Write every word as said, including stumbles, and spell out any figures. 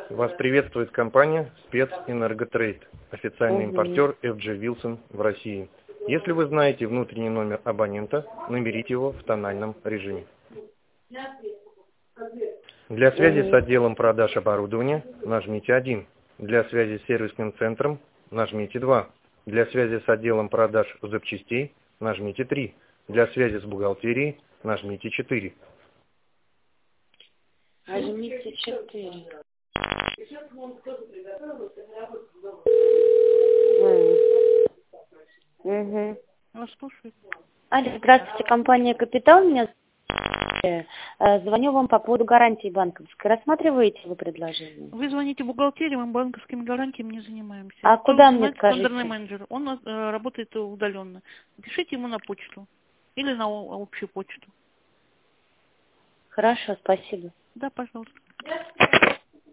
Вас приветствует компания Спецэнерготрейд, официальный Угу. импортер эф джи Wilson в России. Если вы знаете внутренний номер абонента, наберите его в тональном режиме. Для связи с Угу. отделом продаж оборудования нажмите один. Для связи с сервисным центром нажмите два. Для связи с отделом продаж запчастей нажмите три. Для связи с бухгалтерией нажмите четыре. Нажмите четыре. Угу. Вас слушаю. Алло, здравствуйте, компания «Капитал». Меня зовут. Э, Звоню вам по поводу гарантии банковской. Рассматриваете вы предложение? Вы звоните в бухгалтерию, мы банковскими гарантиями не занимаемся. А Кто куда мне знает, скажите? тендерный менеджер. Он э, работает удаленно. Пишите ему на почту или на о- общую почту. Хорошо, спасибо. Да, пожалуйста.